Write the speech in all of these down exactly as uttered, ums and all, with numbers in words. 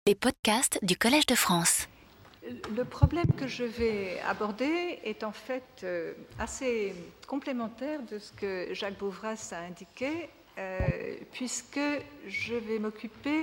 Les podcasts du Collège de France. Le problème que je vais aborder est en fait euh, assez complémentaire de ce que Jacques Bouvras a indiqué, euh, puisque je vais m'occuper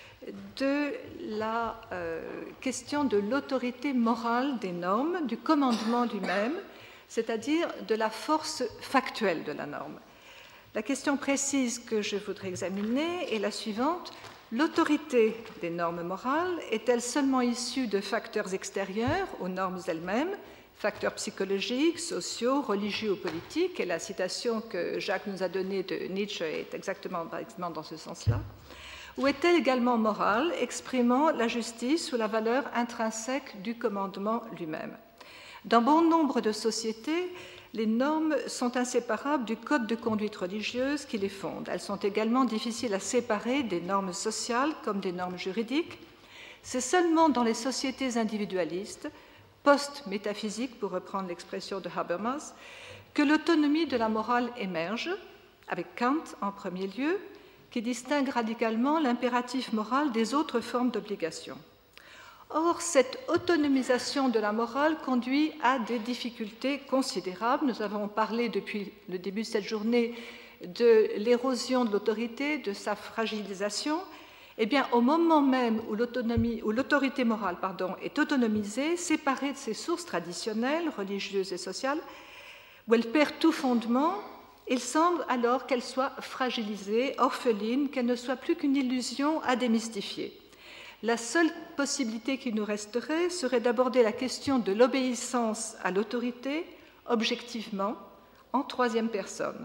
de la euh, question de l'autorité morale des normes, du commandement lui-même, c'est-à-dire de la force factuelle de la norme. La question précise que je voudrais examiner est la suivante. L'autorité des normes morales est-elle seulement issue de facteurs extérieurs aux normes elles-mêmes, facteurs psychologiques, sociaux, religieux ou politiques, et la citation que Jacques nous a donnée de Nietzsche est exactement, exactement dans ce sens-là, ou est-elle également morale, exprimant la justice ou la valeur intrinsèque du commandement lui-même? Dans bon nombre de sociétés, les normes sont inséparables du code de conduite religieuse qui les fonde. Elles sont également difficiles à séparer des normes sociales comme des normes juridiques. C'est seulement dans les sociétés individualistes, post-métaphysiques pour reprendre l'expression de Habermas, que l'autonomie de la morale émerge, avec Kant en premier lieu, qui distingue radicalement l'impératif moral des autres formes d'obligation. Or, cette autonomisation de la morale conduit à des difficultés considérables. Nous avons parlé depuis le début de cette journée de l'érosion de l'autorité, de sa fragilisation. Eh bien, au moment même où l'autonomie, où l'autorité morale pardon, est autonomisée, séparée de ses sources traditionnelles, religieuses et sociales, où elle perd tout fondement, il semble alors qu'elle soit fragilisée, orpheline, qu'elle ne soit plus qu'une illusion à démystifier. La seule possibilité qui nous resterait serait d'aborder la question de l'obéissance à l'autorité objectivement, en troisième personne.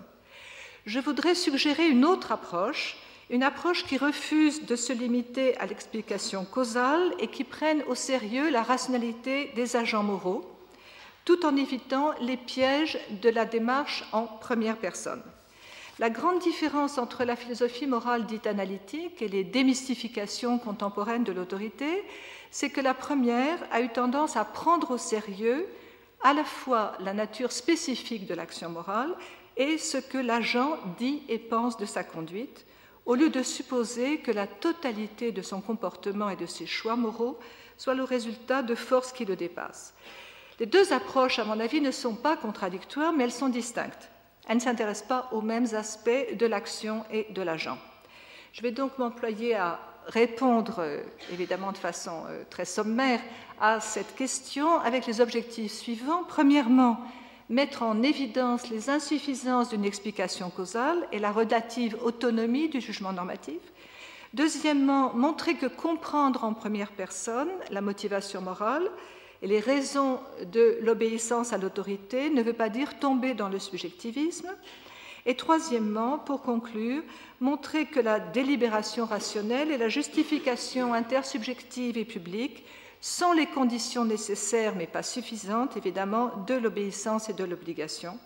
Je voudrais suggérer une autre approche, une approche qui refuse de se limiter à l'explication causale et qui prenne au sérieux la rationalité des agents moraux, tout en évitant les pièges de la démarche en première personne. La grande différence entre la philosophie morale dite analytique et les démystifications contemporaines de l'autorité, c'est que la première a eu tendance à prendre au sérieux à la fois la nature spécifique de l'action morale et ce que l'agent dit et pense de sa conduite, au lieu de supposer que la totalité de son comportement et de ses choix moraux soit le résultat de forces qui le dépassent. Les deux approches, à mon avis, ne sont pas contradictoires, mais elles sont distinctes. Elles ne s'intéressent pas aux mêmes aspects de l'action et de l'agent. Je vais donc m'employer à répondre, évidemment de façon très sommaire, à cette question avec les objectifs suivants. Premièrement, mettre en évidence les insuffisances d'une explication causale et la relative autonomie du jugement normatif. Deuxièmement, montrer que comprendre en première personne la motivation morale et les raisons de l'obéissance à l'autorité ne veut pas dire tomber dans le subjectivisme. Et troisièmement, pour conclure, montrer que la délibération rationnelle et la justification intersubjective et publique sont les conditions nécessaires, mais pas suffisantes, évidemment, de l'obéissance et de l'obligation,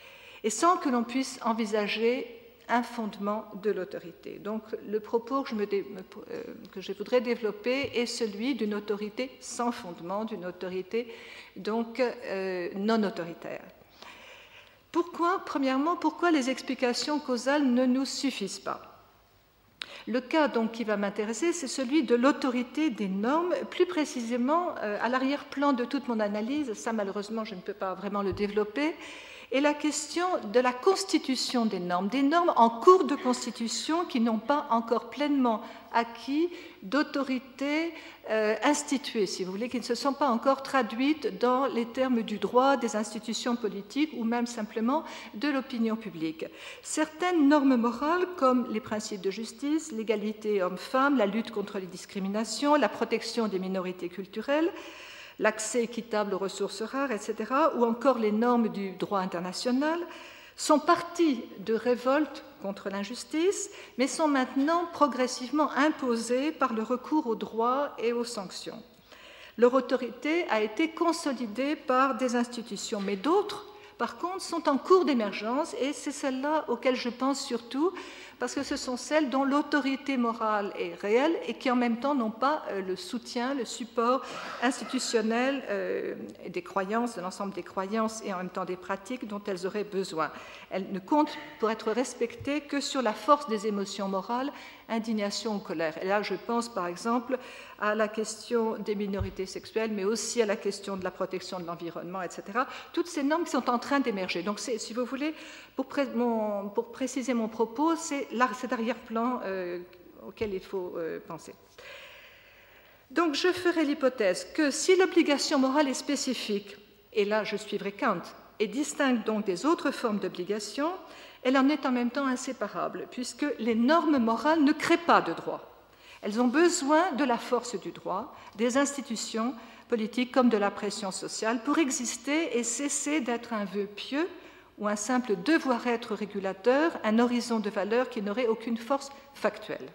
et sans que l'on puisse envisager un fondement de l'autorité. Donc, le propos que je, me dé... que je voudrais développer est celui d'une autorité sans fondement, d'une autorité donc euh, non autoritaire. Pourquoi, premièrement, pourquoi les explications causales ne nous suffisent pas? Le cas donc qui va m'intéresser, c'est celui de l'autorité des normes, plus précisément euh, à l'arrière-plan de toute mon analyse. Ça, malheureusement, je ne peux pas vraiment le développer. Et la question de la constitution des normes, des normes en cours de constitution qui n'ont pas encore pleinement acquis d'autorité euh, instituée, si vous voulez, qui ne se sont pas encore traduites dans les termes du droit, des institutions politiques ou même simplement de l'opinion publique. Certaines normes morales, comme les principes de justice, l'égalité homme-femme, la lutte contre les discriminations, la protection des minorités culturelles, l'accès équitable aux ressources rares, et cetera, ou encore les normes du droit international, sont parties de révoltes contre l'injustice, mais sont maintenant progressivement imposées par le recours au droit et aux sanctions. Leur autorité a été consolidée par des institutions, mais d'autres, par contre, sont en cours d'émergence, et c'est celles-là auxquelles je pense surtout. parce que ce sont celles dont l'autorité morale est réelle et qui en même temps n'ont pas euh, le soutien, le support institutionnel euh, des croyances, de l'ensemble des croyances et en même temps des pratiques dont elles auraient besoin. Elles ne comptent pour être respectées que sur la force des émotions morales, indignation ou colère. Et là, je pense par exemple à la question des minorités sexuelles, mais aussi à la question de la protection de l'environnement, et cetera. Toutes ces normes qui sont en train d'émerger. Donc, si vous voulez, pour, pré mon, pour préciser mon propos, c'est cet arrière-plan euh, auquel il faut euh, penser. Donc, je ferai l'hypothèse que si l'obligation morale est spécifique, et là je suivrai Kant, et distingue donc des autres formes d'obligation, elle en est en même temps inséparable, puisque les normes morales ne créent pas de droit. Elles ont besoin de la force du droit, des institutions politiques comme de la pression sociale pour exister et cesser d'être un vœu pieux ou un simple devoir-être régulateur, un horizon de valeurs qui n'aurait aucune force factuelle.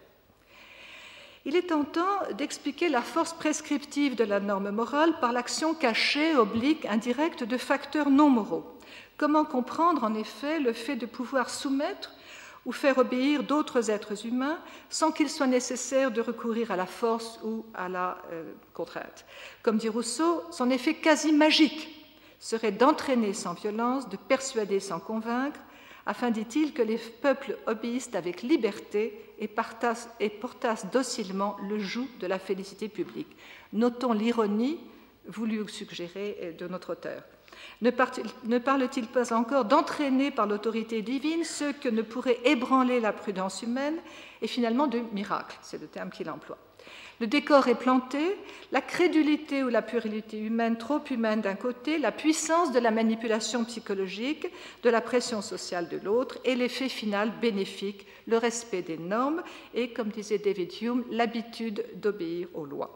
Il est tentant d'expliquer la force prescriptive de la norme morale par l'action cachée, oblique, indirecte de facteurs non moraux. Comment comprendre en effet le fait de pouvoir soumettre ou faire obéir d'autres êtres humains sans qu'il soit nécessaire de recourir à la force ou à la euh, contrainte. Comme dit Rousseau, son effet quasi magique serait d'entraîner sans violence, de persuader sans convaincre, afin, dit-il, que les peuples obéissent avec liberté et, partassent, et portassent docilement le joug de la félicité publique. Notons l'ironie voulue suggérer de notre auteur. Ne parle-t-il pas encore d'entraîner par l'autorité divine ceux que ne pourrait ébranler la prudence humaine et finalement de miracle, c'est le terme qu'il emploie. Le décor est planté, la crédulité ou la puérilité humaine, trop humaine d'un côté, la puissance de la manipulation psychologique, de la pression sociale de l'autre et l'effet final bénéfique, le respect des normes et, comme disait David Hume, l'habitude d'obéir aux lois.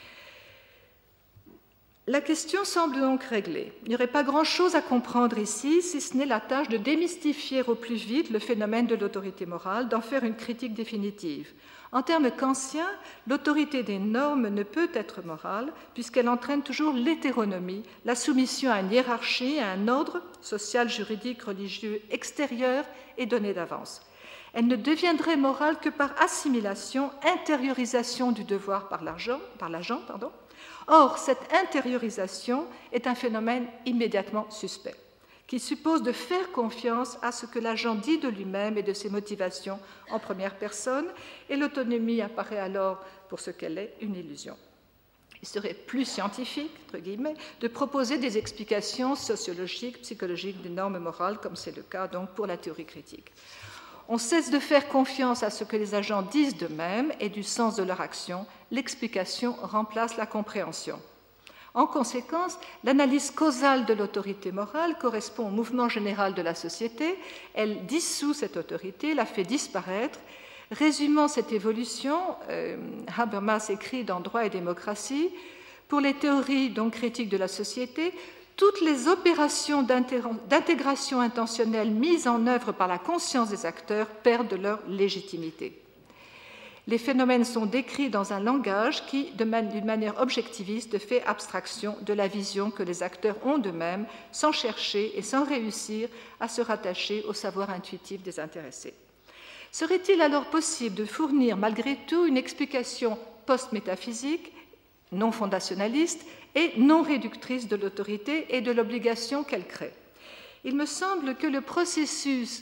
La question semble donc réglée. Il n'y aurait pas grand-chose à comprendre ici, si ce n'est la tâche de démystifier au plus vite le phénomène de l'autorité morale, d'en faire une critique définitive. En termes kantiens, l'autorité des normes ne peut être morale, puisqu'elle entraîne toujours l'hétéronomie, la soumission à une hiérarchie, à un ordre social, juridique, religieux extérieur et donné d'avance. Elle ne deviendrait morale que par assimilation, intériorisation du devoir par l'agent, par l'agent, pardon. Or, cette intériorisation est un phénomène immédiatement suspect, qui suppose de faire confiance à ce que l'agent dit de lui-même et de ses motivations en première personne, et l'autonomie apparaît alors pour ce qu'elle est, une illusion. Il serait plus scientifique, entre guillemets, de proposer des explications sociologiques, psychologiques des normes morales, comme c'est le cas donc pour la théorie critique. On cesse de faire confiance à ce que les agents disent d'eux-mêmes et du sens de leur action. L'explication remplace la compréhension. En conséquence, l'analyse causale de l'autorité morale correspond au mouvement général de la société. Elle dissout cette autorité, la fait disparaître. Résumant cette évolution, euh, Habermas écrit dans Droit et démocratie, pour les théories donc critiques de la société, toutes les opérations d'intégration intentionnelle mises en œuvre par la conscience des acteurs perdent leur légitimité. Les phénomènes sont décrits dans un langage qui, d'une manière objectiviste, fait abstraction de la vision que les acteurs ont d'eux-mêmes, sans chercher et sans réussir à se rattacher au savoir intuitif des intéressés. Serait-il alors possible de fournir malgré tout une explication post-métaphysique, non fondationnaliste et non réductrice de l'autorité et de l'obligation qu'elle crée? Il me semble que le processus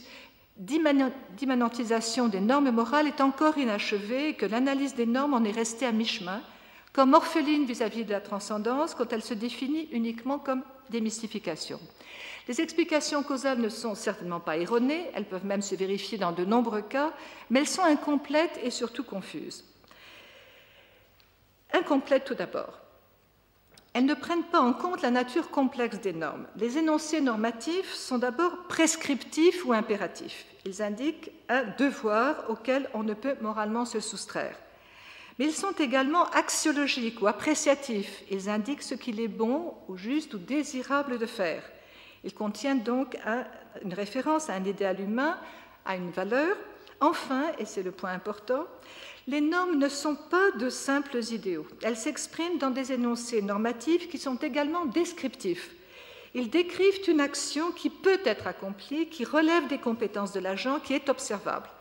d'immanentisation des normes morales est encore inachevé et que l'analyse des normes en est restée à mi-chemin, comme orpheline vis-à-vis de la transcendance quand elle se définit uniquement comme démystification. Les explications causales ne sont certainement pas erronées, elles peuvent même se vérifier dans de nombreux cas, mais elles sont incomplètes et surtout confuses. Incomplètes tout d'abord. Elles ne prennent pas en compte la nature complexe des normes. Les énoncés normatifs sont d'abord prescriptifs ou impératifs. Ils indiquent un devoir auquel on ne peut moralement se soustraire. Mais ils sont également axiologiques ou appréciatifs. Ils indiquent ce qu'il est bon ou juste ou désirable de faire. Ils contiennent donc une référence à un idéal humain, à une valeur. Enfin, et c'est le point important, les normes ne sont pas de simples idéaux. Elles s'expriment dans des énoncés normatifs qui sont également descriptifs. Ils décrivent une action qui peut être accomplie, qui relève des compétences de l'agent, qui est observable.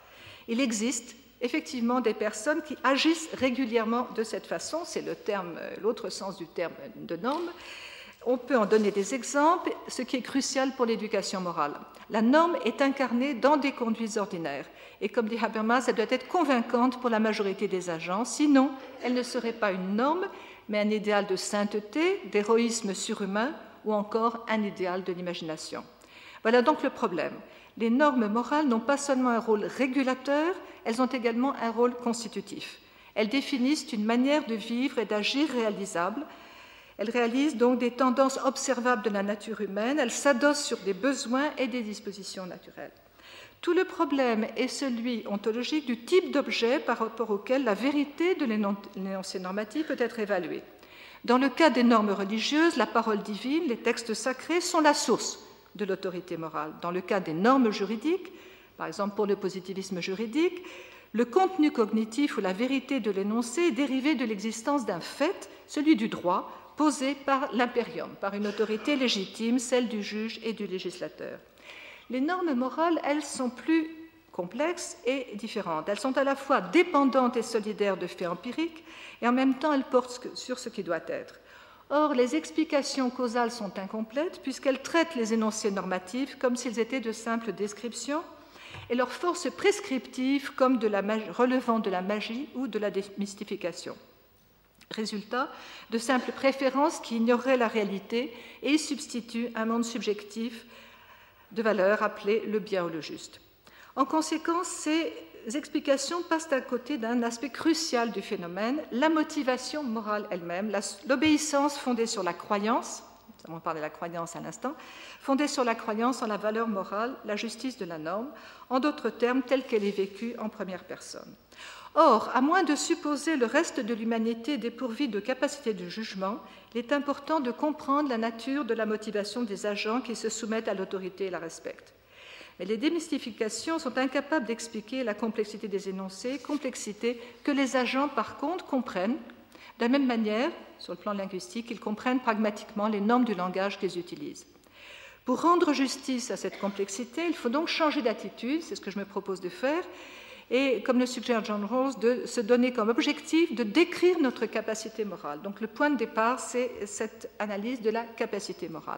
Il existe effectivement des personnes qui agissent régulièrement de cette façon, c'est le terme, l'autre sens du terme de norme. On peut en donner des exemples, ce qui est crucial pour l'éducation morale. La norme est incarnée dans des conduites ordinaires, et comme dit Habermas, elle doit être convaincante pour la majorité des agents, sinon elle ne serait pas une norme, mais un idéal de sainteté, d'héroïsme surhumain, ou encore un idéal de l'imagination. Voilà donc le problème. Les normes morales n'ont pas seulement un rôle régulateur, elles ont également un rôle constitutif. Elles définissent une manière de vivre et d'agir réalisable. Elles réalisent donc des tendances observables de la nature humaine, elles s'adossent sur des besoins et des dispositions naturelles. Tout le problème est celui ontologique du type d'objet par rapport auquel la vérité de l'énoncé normatif peut être évaluée. Dans le cas des normes religieuses, la parole divine, les textes sacrés sont la source de l'autorité morale. Dans le cas des normes juridiques, par exemple pour le positivisme juridique, le contenu cognitif ou la vérité de l'énoncé est dérivé de l'existence d'un fait, celui du droit, posé par l'impérium, par une autorité légitime, celle du juge et du législateur. Les normes morales, elles, sont plus complexes et différentes. Elles sont à la fois dépendantes et solidaires de faits empiriques, et en même temps, elles portent sur ce qui doit être. Or, les explications causales sont incomplètes puisqu'elles traitent les énoncés normatifs comme s'ils étaient de simples descriptions et leur force prescriptive comme de la magie, relevant de la magie ou de la démystification. Résultat, de simples préférences qui ignoreraient la réalité et substituent un monde subjectif de valeurs appelé le bien ou le juste. En conséquence, ces explications passent à côté d'un aspect crucial du phénomène, la motivation morale elle-même, l'obéissance fondée sur la croyance, on parlait de la croyance à l'instant, fondée sur la croyance en la valeur morale, la justice de la norme, en d'autres termes, telle qu'elle est vécue en première personne. Or, à moins de supposer le reste de l'humanité dépourvue de capacité de jugement, il est important de comprendre la nature de la motivation des agents qui se soumettent à l'autorité et la respectent. Mais les démystifications sont incapables d'expliquer la complexité des énoncés, complexité que les agents, par contre, comprennent. De la même manière, sur le plan linguistique, ils comprennent pragmatiquement les normes du langage qu'ils utilisent. Pour rendre justice à cette complexité, il faut donc changer d'attitude, c'est ce que je me propose de faire, et, comme le suggère John Rawls, de se donner comme objectif de décrire notre capacité morale. Donc le point de départ, c'est cette analyse de la capacité morale.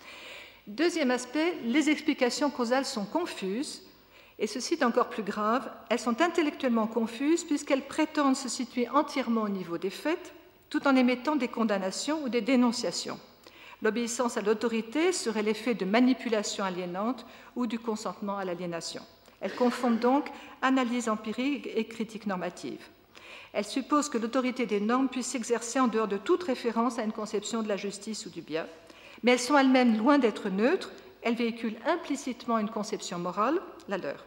Deuxième aspect, les explications causales sont confuses, et ceci est encore plus grave, elles sont intellectuellement confuses puisqu'elles prétendent se situer entièrement au niveau des faits, tout en émettant des condamnations ou des dénonciations. L'obéissance à l'autorité serait l'effet de manipulation aliénante ou du consentement à l'aliénation. Elles confondent donc analyse empirique et critique normative. Elles supposent que l'autorité des normes puisse s'exercer en dehors de toute référence à une conception de la justice ou du bien, mais elles sont elles-mêmes loin d'être neutres, elles véhiculent implicitement une conception morale, la leur.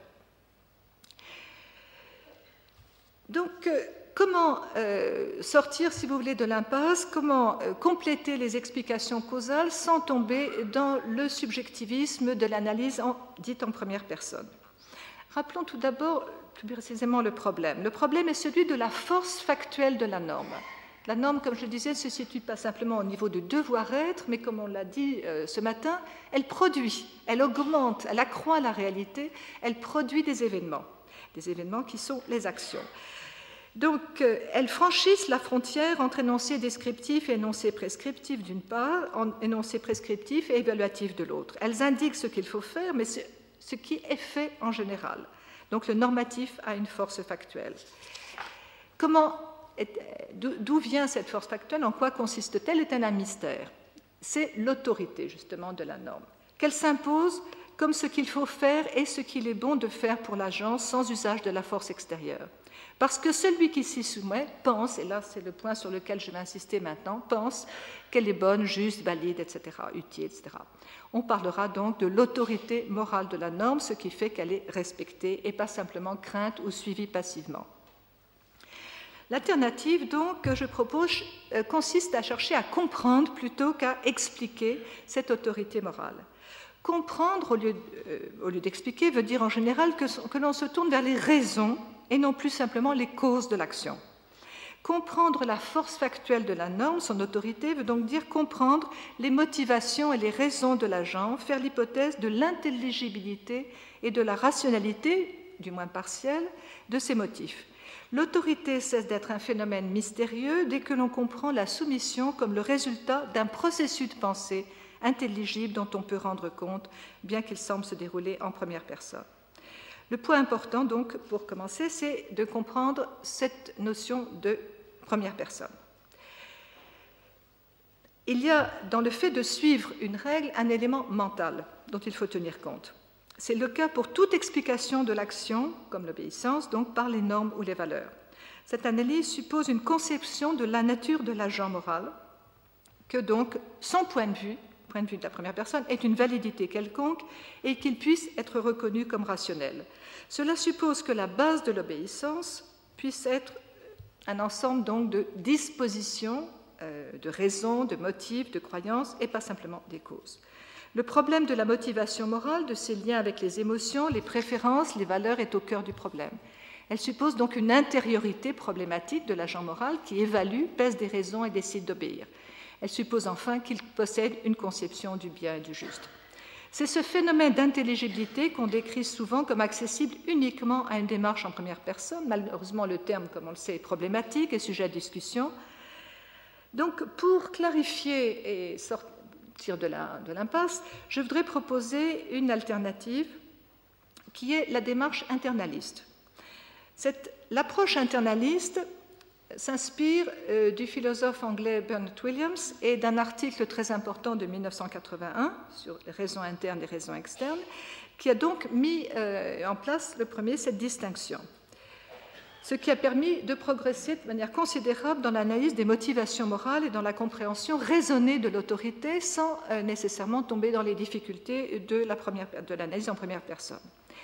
Donc, euh, comment euh, sortir, si vous voulez, de l'impasse, comment euh, compléter les explications causales sans tomber dans le subjectivisme de l'analyse en, dite en première personne? Rappelons tout d'abord plus précisément le problème. Le problème est celui de la force factuelle de la norme. La norme, comme je le disais, ne se situe pas simplement au niveau de devoir-être, mais comme on l'a dit euh, ce matin, elle produit, elle augmente, elle accroît la réalité, elle produit des événements, des événements qui sont les actions. Donc, euh, elles franchissent la frontière entre énoncé descriptif et énoncé prescriptif d'une part, en énoncé prescriptif et évaluatif de l'autre. Elles indiquent ce qu'il faut faire, mais c'est ce qui est fait en général. Donc, le normatif a une force factuelle. Comment D'où vient cette force factuelle? En quoi consiste-t-elle? Est-elle un mystère? C'est l'autorité, justement, de la norme, qu'elle s'impose comme ce qu'il faut faire et ce qu'il est bon de faire pour l'agent sans usage de la force extérieure. Parce que celui qui s'y soumet pense, et là c'est le point sur lequel je vais insister maintenant, pense qu'elle est bonne, juste, valide, et cetera, utile, et cetera. On parlera donc de l'autorité morale de la norme, ce qui fait qu'elle est respectée et pas simplement crainte ou suivie passivement. L'alternative, donc, que je propose euh, consiste à chercher à comprendre plutôt qu'à expliquer cette autorité morale. Comprendre, au lieu, euh, au lieu d'expliquer, veut dire en général que, que l'on se tourne vers les raisons et non plus simplement les causes de l'action. Comprendre la force factuelle de la norme, son autorité, veut donc dire comprendre les motivations et les raisons de l'agent, faire l'hypothèse de l'intelligibilité et de la rationalité, du moins partielle, de ces motifs. L'autorité cesse d'être un phénomène mystérieux dès que l'on comprend la soumission comme le résultat d'un processus de pensée intelligible dont on peut rendre compte, bien qu'il semble se dérouler en première personne. Le point important, donc, pour commencer, c'est de comprendre cette notion de première personne. Il y a dans le fait de suivre une règle un élément mental dont il faut tenir compte. C'est le cas pour toute explication de l'action, comme l'obéissance, donc par les normes ou les valeurs. Cette analyse suppose une conception de la nature de l'agent moral, que donc son point de vue, point de vue de la première personne, ait une validité quelconque et qu'il puisse être reconnu comme rationnel. Cela suppose que la base de l'obéissance puisse être un ensemble donc de dispositions, euh, de raisons, de motifs, de croyances, et pas simplement des causes. Le problème de la motivation morale, de ses liens avec les émotions, les préférences, les valeurs, est au cœur du problème. Elle suppose donc une intériorité problématique de l'agent moral qui évalue, pèse des raisons et décide d'obéir. Elle suppose enfin qu'il possède une conception du bien et du juste. C'est ce phénomène d'intelligibilité qu'on décrit souvent comme accessible uniquement à une démarche en première personne. Malheureusement, le terme, comme on le sait, est problématique et sujet à discussion. Donc, pour clarifier et sortir de l'impasse, je voudrais proposer une alternative qui est la démarche internaliste. Cette, l'approche internaliste s'inspire euh, du philosophe anglais Bernard Williams et d'un article très important de mille neuf cent quatre-vingt-un sur les raisons internes et raisons externes, qui a donc mis euh, en place le premier cette distinction, ce qui a permis de progresser de manière considérable dans l'analyse des motivations morales et dans la compréhension raisonnée de l'autorité sans euh, nécessairement tomber dans les difficultés de, la première, de l'analyse en première personne.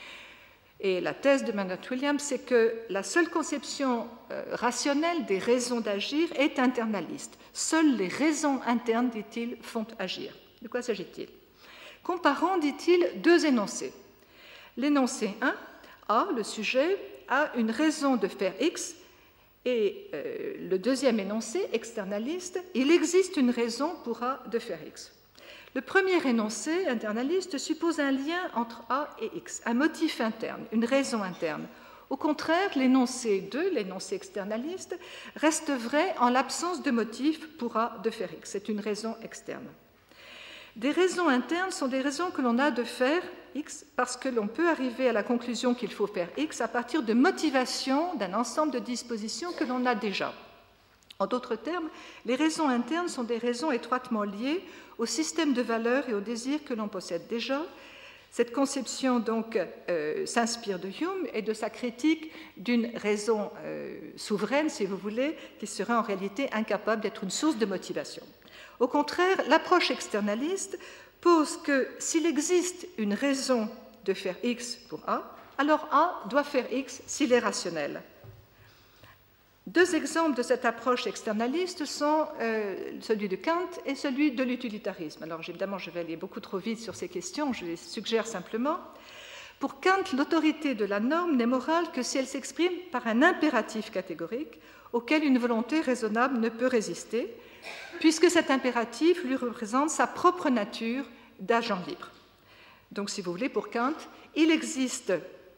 Et la thèse de Bernard Williams, c'est que la seule conception euh, rationnelle des raisons d'agir est internaliste. Seules les raisons internes, dit-il, font agir. De quoi s'agit-il? Comparons, dit-il, deux énoncés. L'énoncé un, A, le sujet, a une raison de faire X, et euh, le deuxième énoncé, externaliste, il existe une raison pour A de faire X. Le premier énoncé internaliste suppose un lien entre A et X, un motif interne, une raison interne. Au contraire, l'énoncé deux, l'énoncé externaliste, reste vrai en l'absence de motif pour A de faire X. C'est une raison externe. Des raisons internes sont des raisons que l'on a de faire X parce que l'on peut arriver à la conclusion qu'il faut faire X à partir de motivations d'un ensemble de dispositions que l'on a déjà. En d'autres termes, les raisons internes sont des raisons étroitement liées au système de valeurs et aux désirs que l'on possède déjà. Cette conception donc euh, s'inspire de Hume et de sa critique d'une raison euh, souveraine, si vous voulez, qui serait en réalité incapable d'être une source de motivation. Au contraire, l'approche externaliste pose que s'il existe une raison de faire X pour A, alors A doit faire X s'il est rationnel. Deux exemples de cette approche externaliste sont euh, celui de Kant et celui de l'utilitarisme. Alors évidemment, je vais aller beaucoup trop vite sur ces questions, je les suggère simplement. Pour Kant, l'autorité de la norme n'est morale que si elle s'exprime par un impératif catégorique auquel une volonté raisonnable ne peut résister, puisque cet impératif lui représente sa propre nature d'agent libre. Donc, si vous voulez, pour Kant, il existe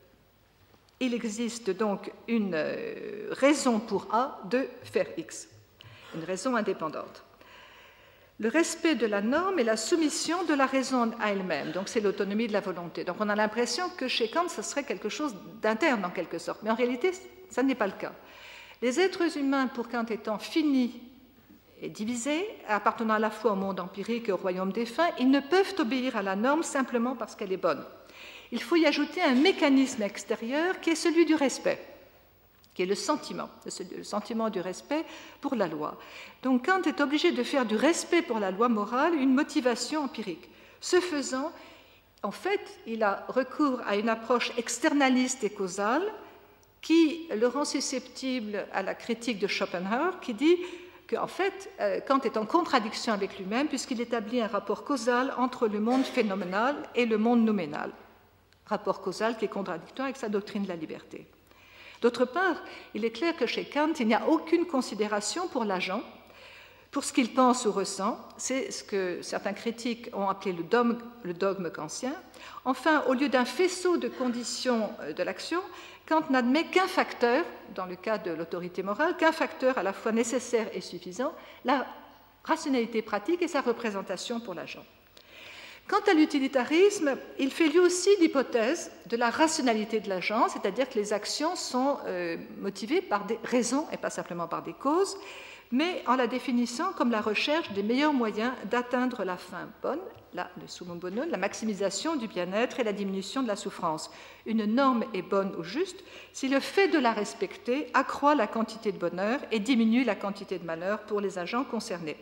Il existe donc une raison pour A de faire X, une raison indépendante. Le respect de la norme est la soumission de la raison à elle-même, donc c'est l'autonomie de la volonté. Donc on a l'impression que chez Kant, ce serait quelque chose d'interne en quelque sorte, mais en réalité, ça n'est pas le cas. Les êtres humains, pour Kant étant finis et divisés, appartenant à la fois au monde empirique et au royaume défunt, ils ne peuvent obéir à la norme simplement parce qu'elle est bonne. Il faut y ajouter un mécanisme extérieur qui est celui du respect, qui est le sentiment, le sentiment du respect pour la loi. Donc Kant est obligé de faire du respect pour la loi morale une motivation empirique. Ce faisant, en fait, il a recours à une approche externaliste et causale qui le rend susceptible à la critique de Schopenhauer, qui dit qu'en fait, Kant est en contradiction avec lui-même puisqu'il établit un rapport causal entre le monde phénoménal et le monde nouménal. Rapport causal qui est contradictoire avec sa doctrine de la liberté. D'autre part, il est clair que chez Kant, il n'y a aucune considération pour l'agent, pour ce qu'il pense ou ressent. C'est ce que certains critiques ont appelé le dogme, le dogme kantien. Enfin, au lieu d'un faisceau de conditions de l'action, Kant n'admet qu'un facteur, dans le cas de l'autorité morale, qu'un facteur à la fois nécessaire et suffisant, la rationalité pratique et sa représentation pour l'agent. Quant à l'utilitarisme, il fait lui aussi l'hypothèse de la rationalité de l'agent, c'est-à-dire que les actions sont euh, motivées par des raisons et pas simplement par des causes, mais en la définissant comme la recherche des meilleurs moyens d'atteindre la fin bonne, la, le summum bonum, la maximisation du bien-être et la diminution de la souffrance. Une norme est bonne ou juste si le fait de la respecter accroît la quantité de bonheur et diminue la quantité de malheur pour les agents concernés.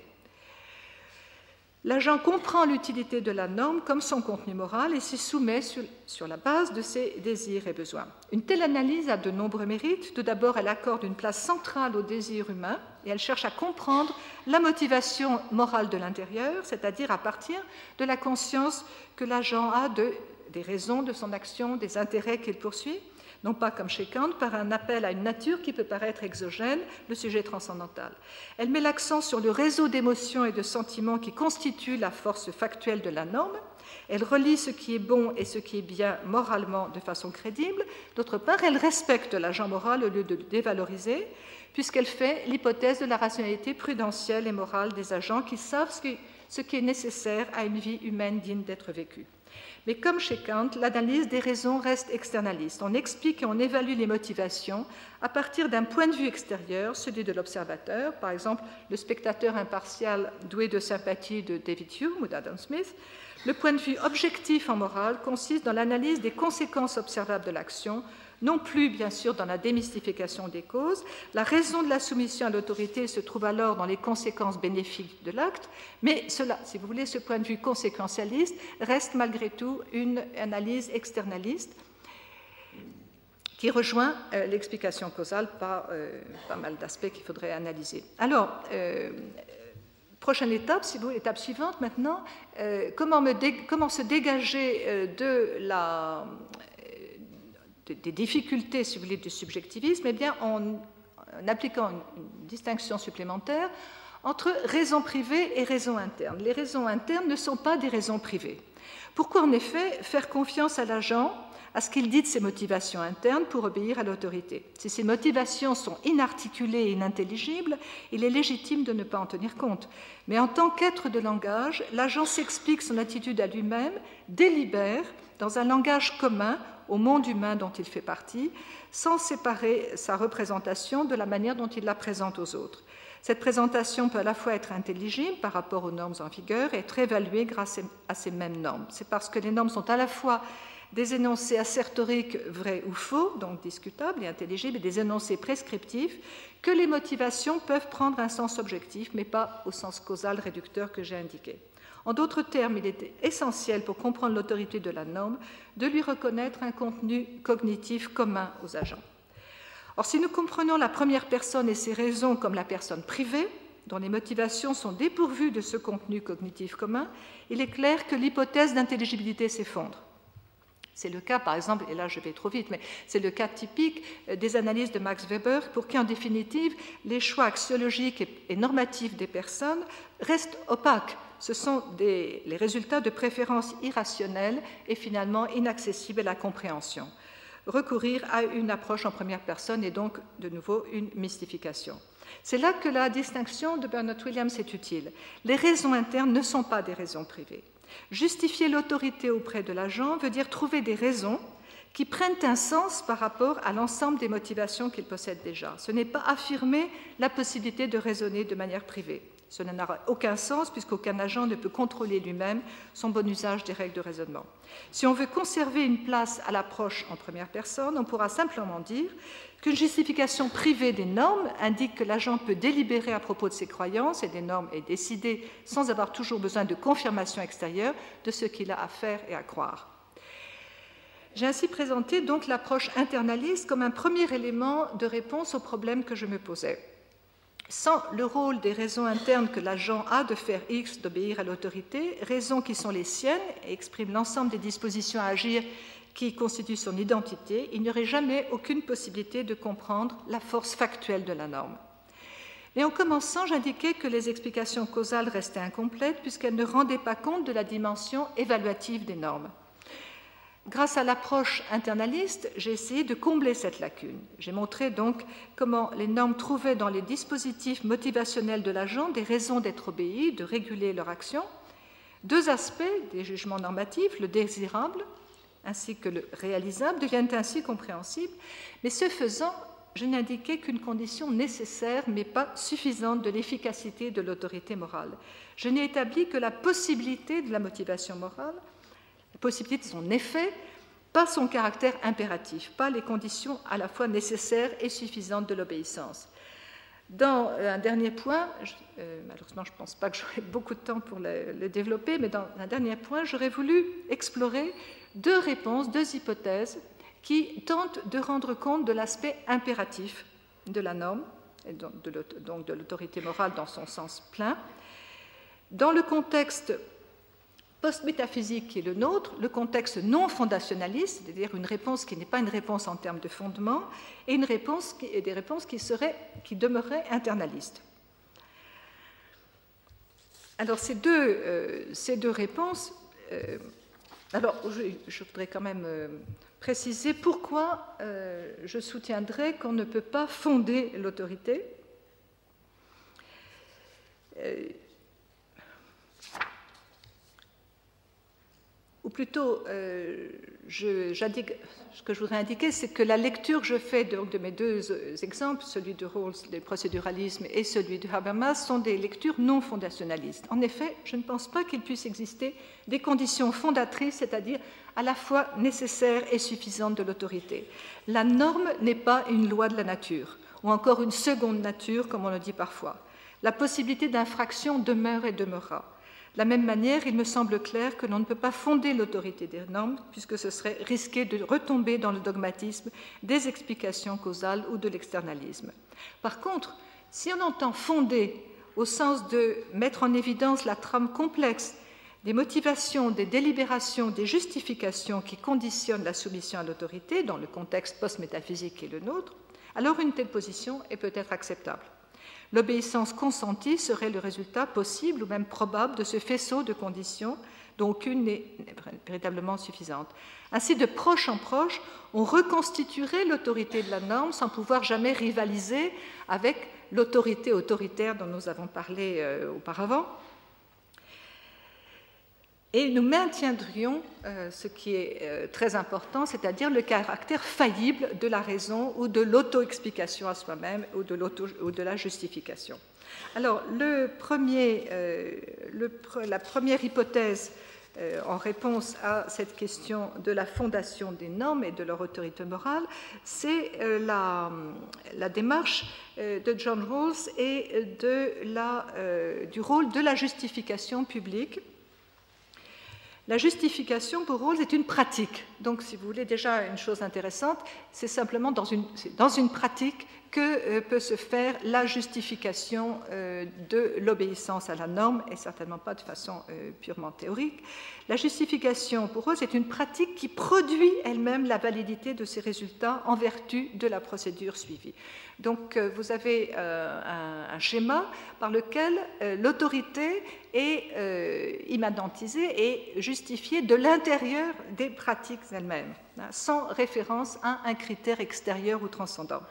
L'agent comprend l'utilité de la norme comme son contenu moral et s'y soumet sur, sur la base de ses désirs et besoins. Une telle analyse a de nombreux mérites. Tout d'abord, elle accorde une place centrale au désir humain et elle cherche à comprendre la motivation morale de l'intérieur, c'est-à-dire à partir de la conscience que l'agent a de, des raisons de son action, des intérêts qu'il poursuit, non pas comme chez Kant, par un appel à une nature qui peut paraître exogène, le sujet transcendantal. Elle met l'accent sur le réseau d'émotions et de sentiments qui constitue la force factuelle de la norme. Elle relie ce qui est bon et ce qui est bien moralement de façon crédible. D'autre part, elle respecte l'agent moral au lieu de le dévaloriser, puisqu'elle fait l'hypothèse de la rationalité prudentielle et morale des agents qui savent ce qui, ce qui est nécessaire à une vie humaine digne d'être vécue. Mais comme chez Kant, l'analyse des raisons reste externaliste. On explique et on évalue les motivations à partir d'un point de vue extérieur, celui de l'observateur, par exemple le spectateur impartial doué de sympathie de David Hume ou d'Adam Smith. Le point de vue objectif en morale consiste dans l'analyse des conséquences observables de l'action, non plus bien sûr dans la démystification des causes. La raison de la soumission à l'autorité se trouve alors dans les conséquences bénéfiques de l'acte, mais cela, si vous voulez, ce point de vue conséquentialiste reste malgré tout une analyse externaliste qui rejoint euh, l'explication causale par euh, pas mal d'aspects qu'il faudrait analyser. Alors, euh, prochaine étape, si vous voulez, étape suivante maintenant, euh, comment, me dé- comment se dégager euh, de la... des difficultés, si vous voulez, du subjectivisme, eh bien, en, en appliquant une, une distinction supplémentaire entre raison privée et raison interne. Les raisons internes ne sont pas des raisons privées. Pourquoi, en effet, faire confiance à l'agent, à ce qu'il dit de ses motivations internes pour obéir à l'autorité? Si ces motivations sont inarticulées et inintelligibles, il est légitime de ne pas en tenir compte. Mais en tant qu'être de langage, l'agent s'explique son attitude à lui-même, délibère, dans un langage commun au monde humain dont il fait partie, sans séparer sa représentation de la manière dont il la présente aux autres. Cette présentation peut à la fois être intelligible par rapport aux normes en vigueur et être évaluée grâce à ces mêmes normes. C'est parce que les normes sont à la fois des énoncés assertoriques vrais ou faux, donc discutables et intelligibles, et des énoncés prescriptifs, que les motivations peuvent prendre un sens objectif, mais pas au sens causal réducteur que j'ai indiqué. En d'autres termes, il est essentiel pour comprendre l'autorité de la norme de lui reconnaître un contenu cognitif commun aux agents. Or, si nous comprenons la première personne et ses raisons comme la personne privée, dont les motivations sont dépourvues de ce contenu cognitif commun, il est clair que l'hypothèse d'intelligibilité s'effondre. C'est le cas, par exemple, et là je vais trop vite, mais c'est le cas typique des analyses de Max Weber, pour qui, en définitive, les choix axiologiques et normatifs des personnes restent opaques. Ce sont des, les résultats de préférences irrationnelles et finalement inaccessibles à la compréhension. Recourir à une approche en première personne est donc de nouveau une mystification. C'est là que la distinction de Bernard Williams est utile. Les raisons internes ne sont pas des raisons privées. Justifier l'autorité auprès de l'agent veut dire trouver des raisons qui prennent un sens par rapport à l'ensemble des motivations qu'il possède déjà. Ce n'est pas affirmer la possibilité de raisonner de manière privée. Cela n'aura aucun sens puisqu'aucun agent ne peut contrôler lui-même son bon usage des règles de raisonnement. Si on veut conserver une place à l'approche en première personne, on pourra simplement dire qu'une justification privée des normes indique que l'agent peut délibérer à propos de ses croyances et des normes et décider sans avoir toujours besoin de confirmation extérieure de ce qu'il a à faire et à croire. J'ai ainsi présenté donc l'approche internaliste comme un premier élément de réponse au problème que je me posais. Sans le rôle des raisons internes que l'agent a de faire X, d'obéir à l'autorité, raisons qui sont les siennes et expriment l'ensemble des dispositions à agir qui constituent son identité, il n'y aurait jamais aucune possibilité de comprendre la force factuelle de la norme. Et en commençant, j'indiquais que les explications causales restaient incomplètes puisqu'elles ne rendaient pas compte de la dimension évaluative des normes. Grâce à l'approche internaliste, j'ai essayé de combler cette lacune. J'ai montré donc comment les normes trouvaient dans les dispositifs motivationnels de l'agent des raisons d'être obéies, de réguler leur action. Deux aspects des jugements normatifs, le désirable ainsi que le réalisable, deviennent ainsi compréhensibles, mais ce faisant, je n'indiquais qu'une condition nécessaire mais pas suffisante de l'efficacité de l'autorité morale. Je n'ai établi que la possibilité de la motivation morale, la possibilité de son effet, pas son caractère impératif, pas les conditions à la fois nécessaires et suffisantes de l'obéissance. Dans un dernier point, je, euh, malheureusement je ne pense pas que j'aurai beaucoup de temps pour le, le développer, mais dans un dernier point, j'aurais voulu explorer deux réponses, deux hypothèses qui tentent de rendre compte de l'aspect impératif de la norme, et donc de l'autorité morale dans son sens plein, dans le contexte post-métaphysique qui est le nôtre, le contexte non fondationaliste, c'est-à-dire une réponse qui n'est pas une réponse en termes de fondement, et, une réponse qui, et des réponses qui, seraient, qui demeuraient internalistes. Alors ces deux, euh, ces deux réponses, euh, alors je, je voudrais quand même euh, préciser pourquoi euh, je soutiendrai qu'on ne peut pas fonder l'autorité. Euh, Ou plutôt, euh, je, ce que je voudrais indiquer, c'est que la lecture que je fais de, de mes deux exemples, celui de Rawls, le procéduralisme, et celui de Habermas, sont des lectures non fondationalistes. En effet, je ne pense pas qu'il puisse exister des conditions fondatrices, c'est-à-dire à la fois nécessaires et suffisantes de l'autorité. La norme n'est pas une loi de la nature, ou encore une seconde nature, comme on le dit parfois. La possibilité d'infraction demeure et demeurera. De la même manière, il me semble clair que l'on ne peut pas fonder l'autorité des normes, puisque ce serait risquer de retomber dans le dogmatisme des explications causales ou de l'externalisme. Par contre, si on entend fonder au sens de mettre en évidence la trame complexe des motivations, des délibérations, des justifications qui conditionnent la soumission à l'autorité dans le contexte post-métaphysique qui est le nôtre, alors une telle position est peut-être acceptable. L'obéissance consentie serait le résultat possible ou même probable de ce faisceau de conditions dont aucune n'est véritablement suffisante. Ainsi, de proche en proche, on reconstituerait l'autorité de la norme sans pouvoir jamais rivaliser avec l'autorité autoritaire dont nous avons parlé euh, auparavant. Et nous maintiendrions euh, ce qui est euh, très important, c'est-à-dire le caractère faillible de la raison ou de l'auto-explication à soi-même ou de, ou de la justification. Alors, le premier, euh, le, la première hypothèse euh, en réponse à cette question de la fondation des normes et de leur autorité morale, c'est euh, la, la démarche euh, de John Rawls et de la, euh, du rôle de la justification publique. La justification pour Rawls est une pratique. Donc, si vous voulez déjà une chose intéressante, c'est simplement dans une, dans une pratique que euh, peut se faire la justification euh, de l'obéissance à la norme, et certainement pas de façon euh, purement théorique. La justification pour Rawls est une pratique qui produit elle-même la validité de ses résultats en vertu de la procédure suivie. Donc, euh, vous avez euh, un, un schéma par lequel euh, l'autorité est euh, immanentisée et justifiée de l'intérieur des pratiques elles-mêmes, hein, sans référence à un critère extérieur ou transcendant.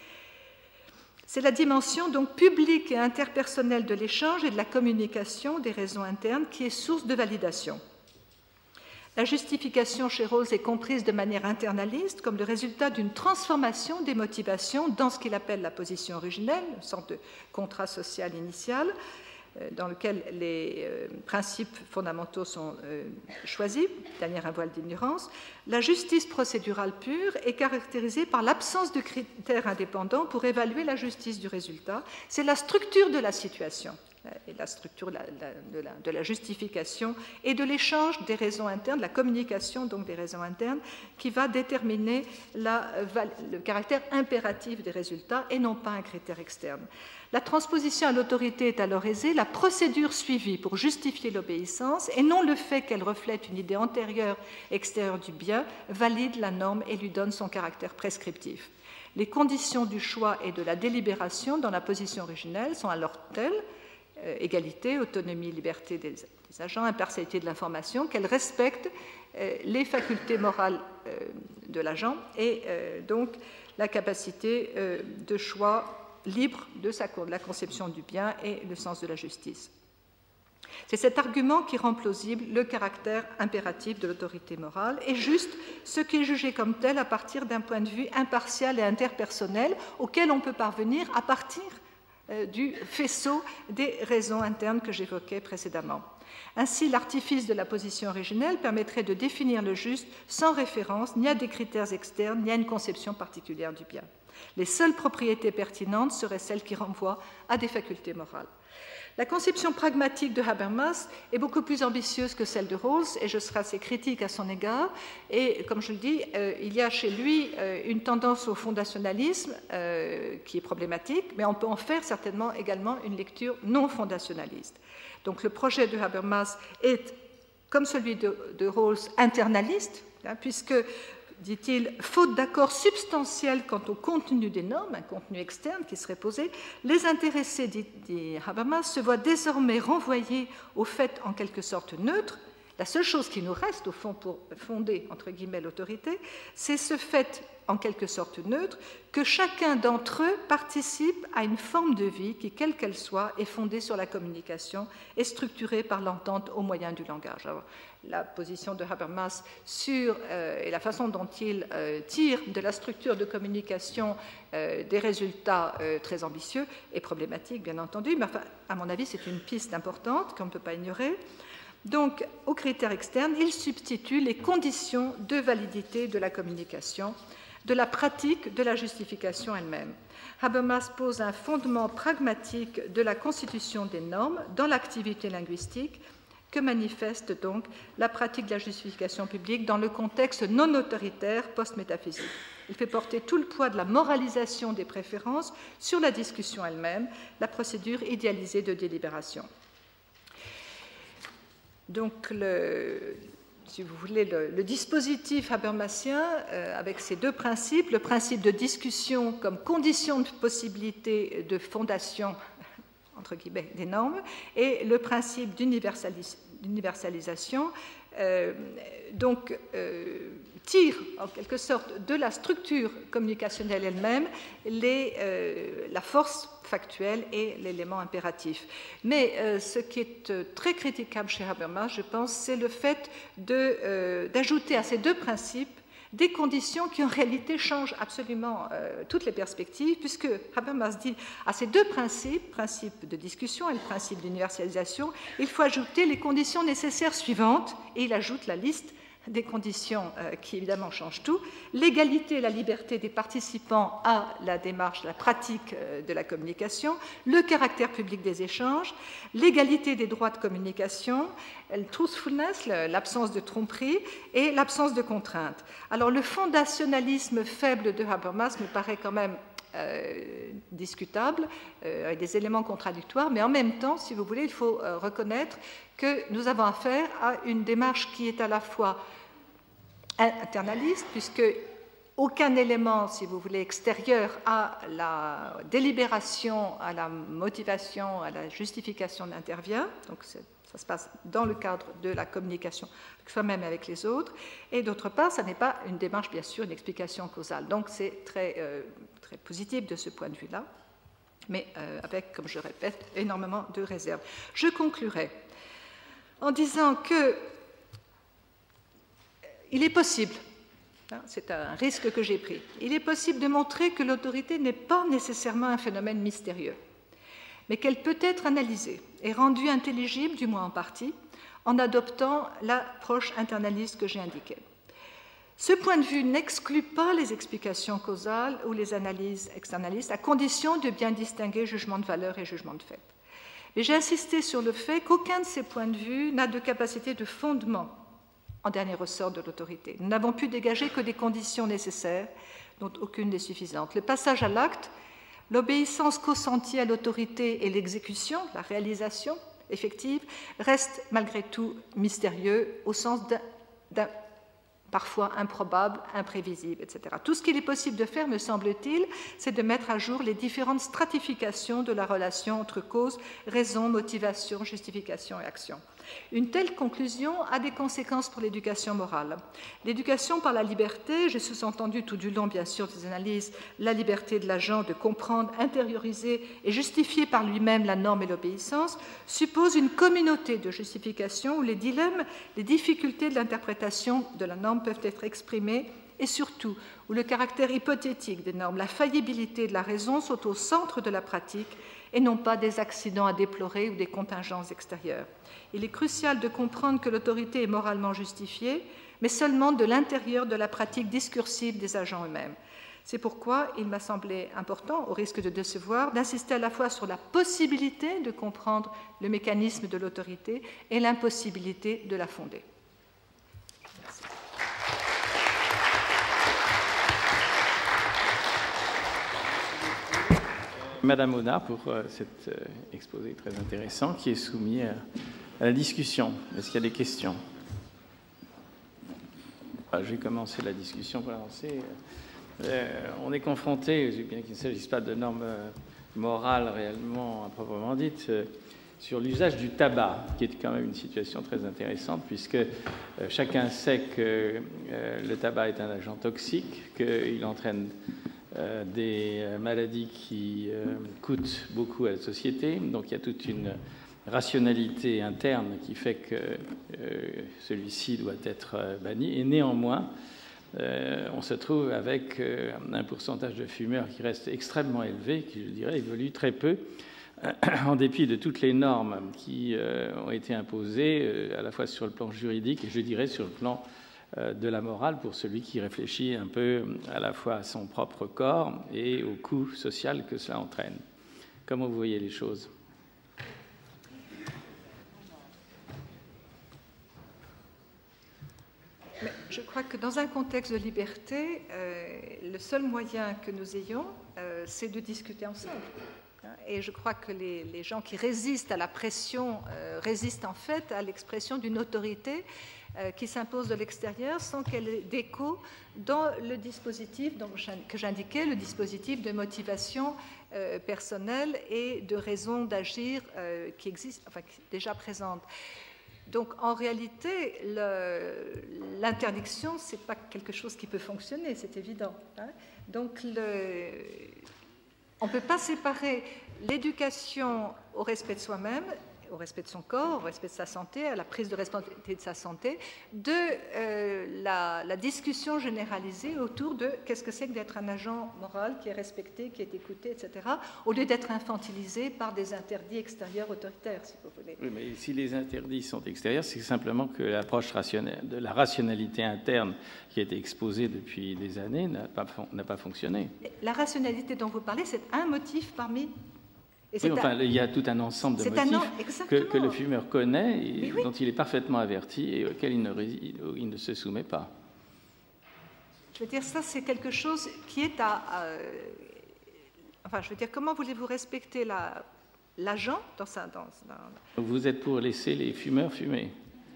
C'est la dimension donc publique et interpersonnelle de l'échange et de la communication des raisons internes qui est source de validation. La justification chez Rawls est comprise de manière internaliste comme le résultat d'une transformation des motivations dans ce qu'il appelle la position originelle, une sorte de contrat social initial, dans lequel les euh, principes fondamentaux sont euh, choisis, dernier un voile d'ignorance. La justice procédurale pure est caractérisée par l'absence de critères indépendants pour évaluer la justice du résultat. C'est la structure de la situation, et la structure de la, de, la, de la justification et de l'échange des raisons internes, la communication donc des raisons internes, qui va déterminer la, le caractère impératif des résultats et non pas un critère externe. La transposition à l'autorité est alors aisée, la procédure suivie pour justifier l'obéissance et non le fait qu'elle reflète une idée antérieure extérieure du bien valide la norme et lui donne son caractère prescriptif. Les conditions du choix et de la délibération dans la position originelle sont alors telles, euh, égalité, autonomie, liberté des, des agents, impartialité de l'information, qu'elles respectent euh, les facultés morales euh, de l'agent et euh, donc la capacité euh, de choix libre de, sa, de la conception du bien et le sens de la justice. C'est cet argument qui rend plausible le caractère impératif de l'autorité morale et juste ce qui est jugé comme tel à partir d'un point de vue impartial et interpersonnel auquel on peut parvenir à partir euh, du faisceau des raisons internes que j'évoquais précédemment. Ainsi, l'artifice de la position originelle permettrait de définir le juste sans référence ni à des critères externes ni à une conception particulière du bien. Les seules propriétés pertinentes seraient celles qui renvoient à des facultés morales. La conception pragmatique de Habermas est beaucoup plus ambitieuse que celle de Rawls et je serai assez critique à son égard. Et comme je le dis, euh, il y a chez lui euh, une tendance au fondationalisme euh, qui est problématique, mais on peut en faire certainement également une lecture non fondationaliste. Donc le projet de Habermas est, comme celui de, de Rawls, internaliste, hein, puisque, dit-il, faute d'accord substantiel quant au contenu des normes, un contenu externe qui serait posé, les intéressés, dit, dit Habermas, se voient désormais renvoyés au fait en quelque sorte neutre. La seule chose qui nous reste, au fond, pour fonder, entre guillemets, l'autorité, c'est ce fait en quelque sorte neutre, que chacun d'entre eux participe à une forme de vie qui, quelle qu'elle soit, est fondée sur la communication et structurée par l'entente au moyen du langage. Alors, la position de Habermas sur euh, et la façon dont il euh, tire de la structure de communication euh, des résultats euh, très ambitieux est problématique, bien entendu, mais enfin, à mon avis, c'est une piste importante qu'on ne peut pas ignorer. Donc, aux critères externes, il substitue les conditions de validité de la communication, de la pratique de la justification elle-même. Habermas pose un fondement pragmatique de la constitution des normes dans l'activité linguistique que manifeste donc la pratique de la justification publique dans le contexte non autoritaire post-métaphysique. Il fait porter tout le poids de la moralisation des préférences sur la discussion elle-même, la procédure idéalisée de délibération. Donc, le, si vous voulez, le, le dispositif habermasien, euh, avec ces deux principes, le principe de discussion comme condition de possibilité de fondation, entre guillemets, des normes, et le principe d'universalis- d'universalisation, euh, donc, euh, tire en quelque sorte de la structure communicationnelle elle-même les, euh, la force factuelle et l'élément impératif. Mais euh, ce qui est euh, très critiquable chez Habermas, je pense, c'est le fait de, euh, d'ajouter à ces deux principes des conditions qui en réalité changent absolument euh, toutes les perspectives, puisque Habermas dit à ces deux principes, principe de discussion et le principe d'universalisation, il faut ajouter les conditions nécessaires suivantes, et il ajoute la liste des conditions euh, qui évidemment changent tout, l'égalité et la liberté des participants à la démarche, la pratique euh, de la communication, le caractère public des échanges, l'égalité des droits de communication, le truthfulness, l'absence de tromperie et l'absence de contrainte. Alors le fondationalisme faible de Habermas me paraît quand même Euh, discutable, euh, avec des éléments contradictoires, mais en même temps, si vous voulez, il faut euh, reconnaître que nous avons affaire à une démarche qui est à la fois internaliste, puisque aucun élément, si vous voulez, extérieur à la délibération, à la motivation, à la justification n'intervient, donc c'est ça se passe dans le cadre de la communication avec soi-même et avec les autres. Et d'autre part, ça n'est pas une démarche, bien sûr, une explication causale. Donc c'est très, euh, très positif de ce point de vue-là, mais euh, avec, comme je répète, énormément de réserves. Je conclurai en disant que il est possible, hein, c'est un risque que j'ai pris, il est possible de montrer que l'autorité n'est pas nécessairement un phénomène mystérieux, mais qu'elle peut être analysée et rendue intelligible, du moins en partie, en adoptant l'approche internaliste que j'ai indiquée. Ce point de vue n'exclut pas les explications causales ou les analyses externalistes, à condition de bien distinguer jugement de valeur et jugement de fait. Mais j'ai insisté sur le fait qu'aucun de ces points de vue n'a de capacité de fondement en dernier ressort de l'autorité. Nous n'avons pu dégager que des conditions nécessaires, dont aucune n'est suffisante. Le passage à l'acte, l'obéissance consentie à l'autorité et l'exécution, la réalisation effective, restent malgré tout mystérieux au sens d'un, d'un parfois improbables, imprévisibles, et cetera. Tout ce qu'il est possible de faire, me semble-t-il, c'est de mettre à jour les différentes stratifications de la relation entre cause, raison, motivation, justification et action. Une telle conclusion a des conséquences pour l'éducation morale. L'éducation par la liberté, j'ai sous-entendu tout du long, bien sûr, des analyses, la liberté de l'agent de comprendre, intérioriser et justifier par lui-même la norme et l'obéissance, suppose une communauté de justification où les dilemmes, les difficultés de l'interprétation de la norme peuvent être exprimés et surtout où le caractère hypothétique des normes, la faillibilité de la raison sont au centre de la pratique et non pas des accidents à déplorer ou des contingences extérieures. Il est crucial de comprendre que l'autorité est moralement justifiée, mais seulement de l'intérieur de la pratique discursive des agents eux-mêmes. C'est pourquoi il m'a semblé important, au risque de décevoir, d'insister à la fois sur la possibilité de comprendre le mécanisme de l'autorité et l'impossibilité de la fonder. Merci. Madame Honard pour euh, cet euh, exposé très intéressant qui est soumis à, à la discussion. Est-ce qu'il y a des questions? ah, Je vais commencer la discussion pour lancer. Euh, on est confronté, bien qu'il ne s'agisse pas de normes euh, morales réellement à proprement dites, euh, sur l'usage du tabac, qui est quand même une situation très intéressante, puisque euh, chacun sait que euh, le tabac est un agent toxique, qu'il entraîne Euh, des maladies qui euh, coûtent beaucoup à la société. Donc il y a toute une rationalité interne qui fait que euh, celui-ci doit être euh, banni. Et néanmoins, euh, on se trouve avec euh, un pourcentage de fumeurs qui reste extrêmement élevé, qui, je dirais, évolue très peu, en dépit de toutes les normes qui euh, ont été imposées, euh, à la fois sur le plan juridique et, je dirais, sur le plan de la morale pour celui qui réfléchit un peu à la fois à son propre corps et au coût social que cela entraîne. Comment vous voyez les choses? Mais je crois que dans un contexte de liberté, euh, le seul moyen que nous ayons, euh, c'est de discuter ensemble. Et je crois que les, les gens qui résistent à la pression euh, résistent en fait à l'expression d'une autorité euh, qui s'impose de l'extérieur sans qu'elle ait d'écho dans le dispositif donc, que j'indiquais, le dispositif de motivation euh, personnelle et de raison d'agir euh, qui existe, enfin qui est déjà présente. Donc en réalité, l'interdiction, ce n'est pas quelque chose qui peut fonctionner, c'est évident. Hein. Donc le... on ne peut pas séparer l'éducation au respect de soi-même, au respect de son corps, au respect de sa santé, à la prise de responsabilité de sa santé, de euh, la, la discussion généralisée autour de qu'est-ce que c'est que d'être un agent moral qui est respecté, qui est écouté, et cetera, au lieu d'être infantilisé par des interdits extérieurs autoritaires, si vous voulez. Oui, mais si les interdits sont extérieurs, c'est simplement que l'approche de la rationalité interne qui a été exposée depuis des années n'a pas, n'a pas fonctionné. La rationalité dont vous parlez, c'est un motif parmi... Oui, enfin, un... il y a tout un ensemble de motifs an... que, que le fumeur connaît, et oui. dont il est parfaitement averti et auquel il ne, il ne se soumet pas. Je veux dire, ça, c'est quelque chose qui est à... Euh... Enfin, je veux dire, comment voulez-vous respecter l'agent la... dans sa... Dans, dans... Vous êtes pour laisser les fumeurs fumer?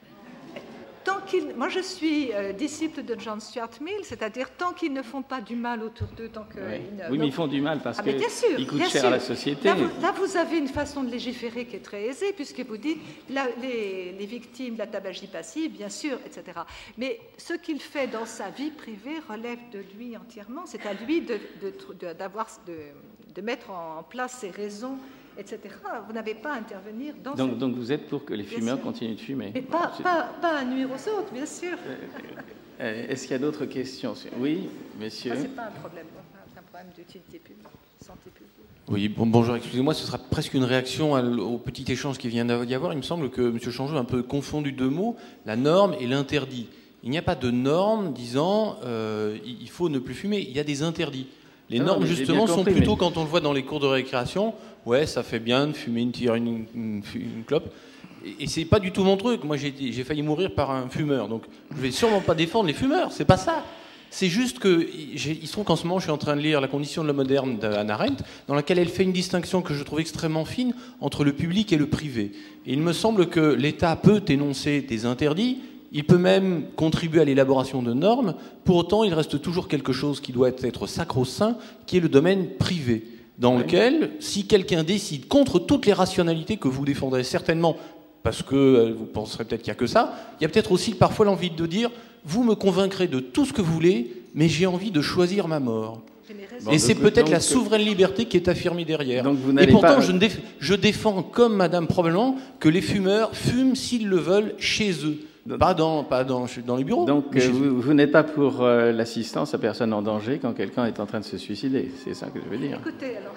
Tant qu'ils, moi, je suis euh, disciple de John Stuart Mill, c'est-à-dire tant qu'ils ne font pas du mal autour d'eux, tant que... Oui, ils ne... oui mais ils font du mal parce ah, qu'ils coûtent cher sûr. à la société. Là vous, là, vous avez une façon de légiférer qui est très aisée, puisque vous dites la, les, les victimes de la tabagie passive, bien sûr, et cetera. Mais ce qu'il fait dans sa vie privée relève de lui entièrement. C'est à lui de, de, de, d'avoir, de, de mettre en place ses raisons, et cetera. Vous n'avez pas à intervenir dans donc, ce... donc vous êtes pour que les fumeurs bien continuent de fumer? Mais pas, pas, pas à nuire aux autres, bien sûr. Euh, Est-ce qu'il y a d'autres questions? Oui, messieurs. Ce n'est pas un problème, c'est un problème d'utilité publique, santé publique. Oui, bon, bonjour, excusez-moi, ce sera presque une réaction au petit échange qui vient d'y avoir. Il me semble que M. Changeau a un peu confondu deux mots, la norme et l'interdit. Il n'y a pas de norme disant euh, il faut ne plus fumer, il y a des interdits. Les non, normes, justement, compris, sont plutôt, mais... quand on le voit dans les cours de récréation, ouais, ça fait bien de fumer une tire, une, une, une clope. Et, et c'est pas du tout mon truc. Moi, j'ai, j'ai failli mourir par un fumeur. Donc, je vais sûrement pas défendre les fumeurs. C'est pas ça. C'est juste que, il se trouve qu'en ce moment, je suis en train de lire La condition de l'homme moderne d'Hannah Arendt, dans laquelle elle fait une distinction que je trouve extrêmement fine entre le public et le privé. Et il me semble que l'État peut énoncer des interdits, il peut même contribuer à l'élaboration de normes. Pour autant, il reste toujours quelque chose qui doit être sacro-saint, qui est le domaine privé, dans oui. lequel, si quelqu'un décide contre toutes les rationalités que vous défendrez certainement, parce que vous penserez peut-être qu'il n'y a que ça, il y a peut-être aussi parfois l'envie de dire « vous me convaincrez de tout ce que vous voulez, mais j'ai envie de choisir ma mort ». Bon, et c'est peut-être la souveraine liberté qui est affirmée derrière. Donc vous et pourtant, pas... je, déf... je défends, comme madame probablement, que les fumeurs fument s'ils le veulent chez eux, donc, pas, dans, pas dans, dans les bureaux. Donc euh, vous, vous n'êtes pas pour euh, l'assistance à personne en danger quand quelqu'un est en train de se suicider, c'est ça que je veux dire. Écoutez, alors...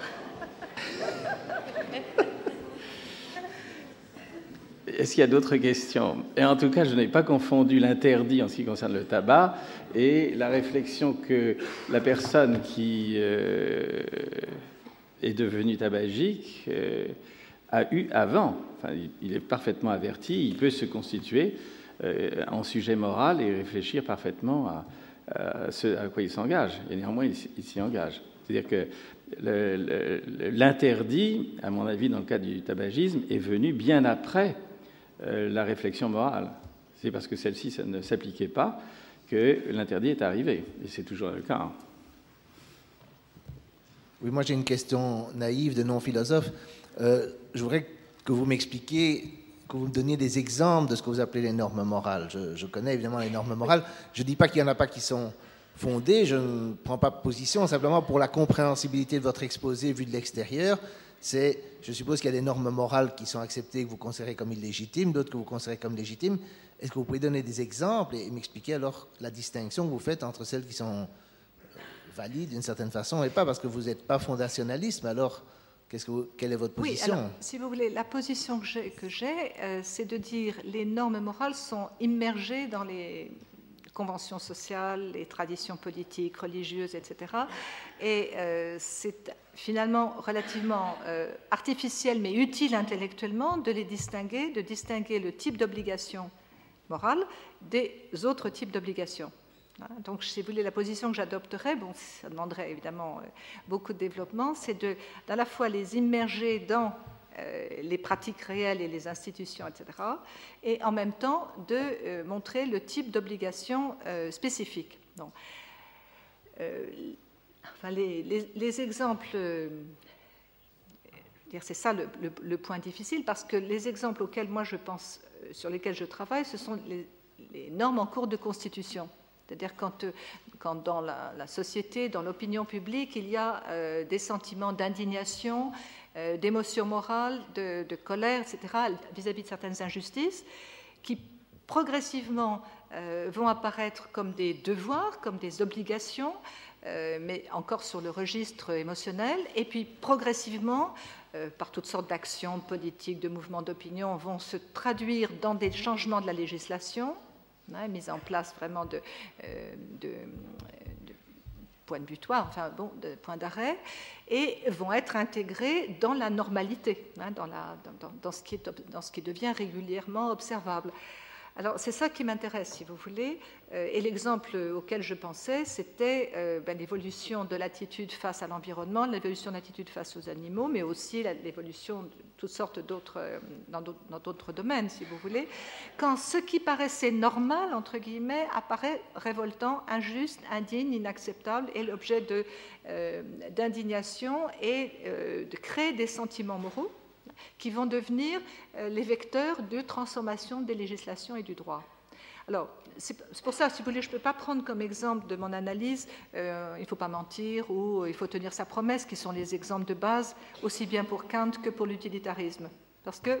Est-ce qu'il y a d'autres questions? Et en tout cas, je n'ai pas confondu l'interdit en ce qui concerne le tabac et la réflexion que la personne qui euh, est devenue tabagique euh, a eue avant. Enfin, il est parfaitement averti, il peut se constituer euh, en sujet moral et réfléchir parfaitement à, à ce à quoi il s'engage. Et néanmoins, il, il s'y engage. C'est-à-dire que l'interdit, à mon avis, dans le cas du tabagisme, est venu bien après Euh, la réflexion morale. C'est parce que celle-ci ça ne s'appliquait pas que l'interdit est arrivé. Et c'est toujours le cas. Oui, moi j'ai une question naïve de non-philosophe. Euh, je voudrais que vous m'expliquiez, que vous me donniez des exemples de ce que vous appelez les normes morales. Je, je connais évidemment les normes morales. Je ne dis pas qu'il n'y en a pas qui sont fondées. Je ne prends pas position. Simplement pour la compréhensibilité de votre exposé vu de l'extérieur. C'est, je suppose qu'il y a des normes morales qui sont acceptées, que vous considérez comme illégitimes, d'autres que vous considérez comme légitimes. Est-ce que vous pouvez donner des exemples et m'expliquer alors la distinction que vous faites entre celles qui sont valides d'une certaine façon et pas, parce que vous n'êtes pas fondationaliste, mais alors qu'est-ce que vous, quelle est votre position? Oui, alors, si vous voulez, la position que j'ai, que j'ai euh, c'est de dire les normes morales sont immergées dans les conventions sociales, les traditions politiques, religieuses, et cetera. Et euh, c'est finalement relativement euh, artificiel, mais utile intellectuellement, de les distinguer, de distinguer le type d'obligation morale des autres types d'obligations. Donc, si vous voulez, la position que j'adopterais, bon, ça demanderait évidemment euh, beaucoup de développement, c'est de, d'à la fois les immerger dans euh, les pratiques réelles et les institutions, et cetera, et en même temps de euh, montrer le type d'obligation euh, spécifique. Donc, euh, enfin, les, les, les exemples, euh, c'est ça le, le, le point difficile, parce que les exemples auxquels moi je pense, euh, sur lesquels je travaille, ce sont les, les normes en cours de constitution. C'est-à-dire quand, quand dans la, la société, dans l'opinion publique, il y a euh, des sentiments d'indignation, euh, d'émotion morale, de, de colère, et cetera, vis-à-vis de certaines injustices, qui progressivement euh, vont apparaître comme des devoirs, comme des obligations, euh, mais encore sur le registre émotionnel, et puis progressivement, euh, par toutes sortes d'actions politiques, de mouvements d'opinion, vont se traduire dans des changements de la législation, hein, mise en place vraiment de, euh, de, de points de butoir, enfin bon, de points d'arrêt, et vont être intégrés dans la normalité, hein, dans, la, dans, dans, ce qui est, dans ce qui devient régulièrement observable. Alors, c'est ça qui m'intéresse, si vous voulez. Et l'exemple auquel je pensais, c'était euh, ben, l'évolution de l'attitude face à l'environnement, l'évolution de l'attitude face aux animaux, mais aussi l'évolution de toutes sortes d'autres, dans d'autres domaines, si vous voulez. Quand ce qui paraissait normal, entre guillemets, apparaît révoltant, injuste, indigne, inacceptable, et l'objet de, euh, d'indignation et euh, de créer des sentiments moraux qui vont devenir euh, les vecteurs de transformation des législations et du droit. Alors, c'est pour ça, si vous voulez, je ne peux pas prendre comme exemple de mon analyse euh, « il ne faut pas mentir » ou « il faut tenir sa promesse », qui sont les exemples de base, aussi bien pour Kant que pour l'utilitarisme. Parce que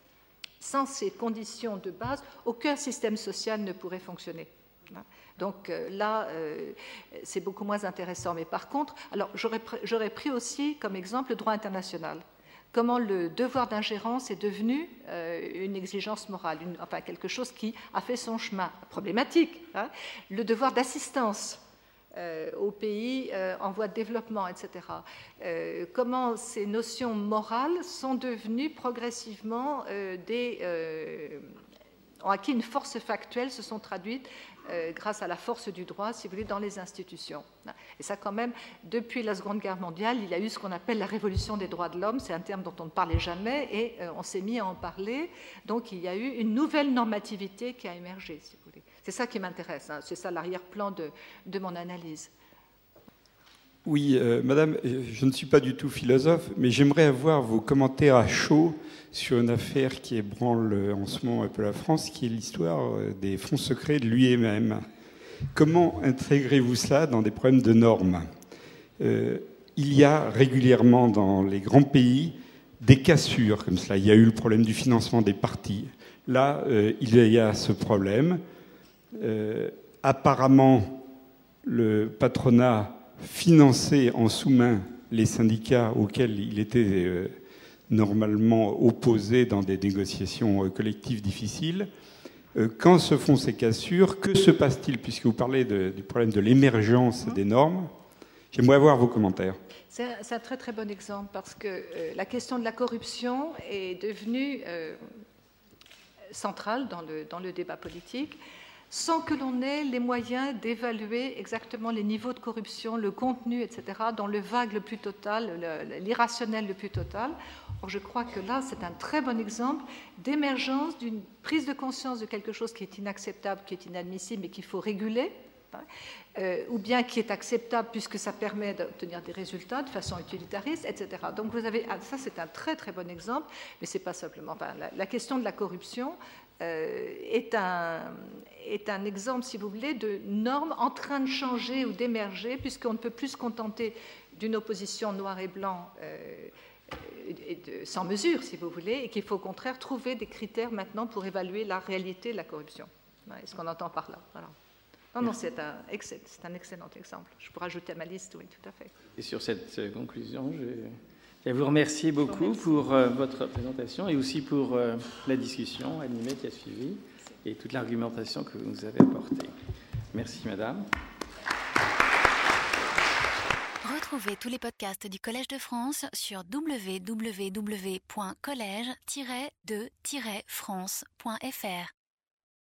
sans ces conditions de base, aucun système social ne pourrait fonctionner. Donc euh, là, euh, c'est beaucoup moins intéressant. Mais par contre, alors j'aurais pris aussi comme exemple le droit international. Comment le devoir d'ingérence est devenu euh, une exigence morale, une, enfin quelque chose qui a fait son chemin. Problématique, hein, le devoir d'assistance euh, aux pays euh, en voie de développement, et cetera. Euh, comment ces notions morales sont devenues progressivement euh, des, euh, ont acquis une force factuelle, se sont traduites euh, grâce à la force du droit, si vous voulez, dans les institutions. Et ça, quand même, depuis la Seconde Guerre mondiale, il y a eu ce qu'on appelle la révolution des droits de l'homme. C'est un terme dont on ne parlait jamais et euh, on s'est mis à en parler. Donc, il y a eu une nouvelle normativité qui a émergé, si vous voulez. C'est ça qui m'intéresse. Hein. C'est ça l'arrière-plan de, de mon analyse. Oui, euh, Madame, je ne suis pas du tout philosophe, mais j'aimerais avoir vos commentaires à chaud sur une affaire qui ébranle en ce moment un peu la France, qui est l'histoire des fonds secrets de l'U I M M. Comment intégrez-vous cela dans des problèmes de normes ? euh, Il y a régulièrement dans les grands pays des cassures comme cela. Il y a eu le problème du financement des partis. Là, euh, il y a ce problème. Euh, apparemment, le patronat financer en sous-main les syndicats auxquels il était euh, normalement opposé dans des négociations euh, collectives difficiles. Euh, quand se font ces cassures, que se passe-t-il ? Puisque vous parlez de, du problème de l'émergence des normes, j'aimerais avoir vos commentaires. C'est un, c'est un très très bon exemple parce que euh, la question de la corruption est devenue euh, centrale dans le, dans le débat politique, sans que l'on ait les moyens d'évaluer exactement les niveaux de corruption, le contenu, et cetera, dans le vague le plus total, le, l'irrationnel le plus total. Or, je crois que là, c'est un très bon exemple d'émergence d'une prise de conscience de quelque chose qui est inacceptable, qui est inadmissible, mais qu'il faut réguler, hein, euh, ou bien qui est acceptable puisque ça permet d'obtenir des résultats de façon utilitariste, et cetera. Donc, vous avez, ça, c'est un très, très bon exemple, mais c'est pas simplement... Enfin, la, la question de la corruption Euh, est, un, est un exemple, si vous voulez, de normes en train de changer ou d'émerger, puisqu'on ne peut plus se contenter d'une opposition noir et blanc euh, et de, sans mesure, si vous voulez, et qu'il faut au contraire trouver des critères maintenant pour évaluer la réalité de la corruption. Ouais, ce qu'on entend par là. Voilà. Non, non, c'est un, c'est un excellent exemple. Je pourrais ajouter à ma liste, oui, tout à fait. Et sur cette euh, conclusion, je vais vous remercier beaucoup pour euh, votre présentation et aussi pour euh, la discussion animée qui a suivi et toute l'argumentation que vous nous avez apportée. Merci, Madame. Retrouvez tous les podcasts du Collège de France sur w w w point collège tiret de tiret france point f r.